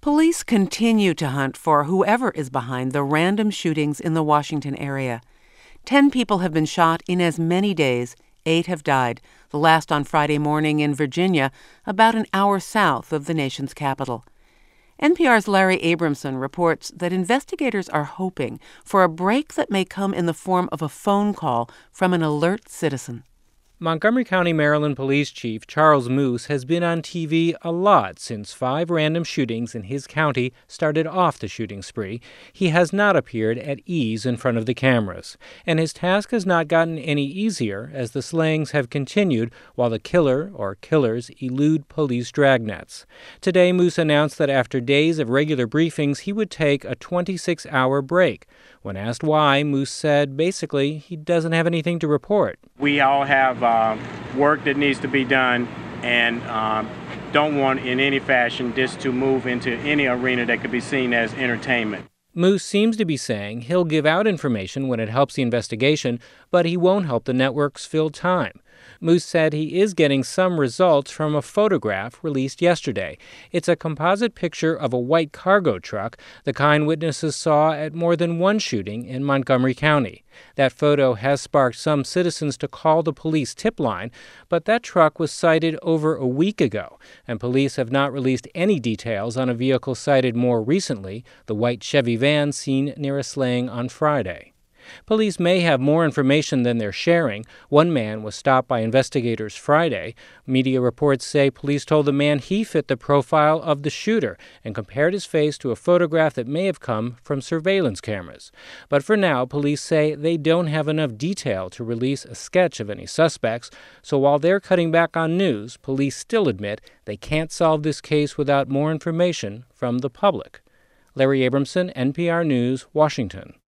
Police continue to hunt for whoever is behind the random shootings in the Washington area. 10 people have been shot in as many days. 8 have died, the last on Friday morning in Virginia, about an hour south of the nation's capital. NPR's Larry Abramson reports that investigators are hoping for a break that may come in the form of a phone call from an alert citizen. Montgomery County, Maryland Police Chief Charles Moose has been on TV a lot since 5 random shootings in his county started off the shooting spree. He has not appeared at ease in front of the cameras, and his task has not gotten any easier as the slayings have continued while the killer or killers elude police dragnets. Today, Moose announced that after days of regular briefings, he would take a 26-hour break. When asked why, Moose said basically he doesn't have anything to report. We all have work that needs to be done and don't want in any fashion this to move into any arena that could be seen as entertainment. Moose seems to be saying he'll give out information when it helps the investigation, but he won't help the networks fill time. Moose said he is getting some results from a photograph released yesterday. It's a composite picture of a white cargo truck, the kind witnesses saw at more than one shooting in Montgomery County. That photo has sparked some citizens to call the police tip line, but that truck was sighted over a week ago, and police have not released any details on a vehicle sighted more recently, the white Chevy van seen near a slaying on Friday. Police may have more information than they're sharing. One man was stopped by investigators Friday. Media reports say police told the man he fit the profile of the shooter and compared his face to a photograph that may have come from surveillance cameras. But for now, police say they don't have enough detail to release a sketch of any suspects. So while they're cutting back on news, police still admit they can't solve this case without more information from the public. Larry Abramson, NPR News, Washington.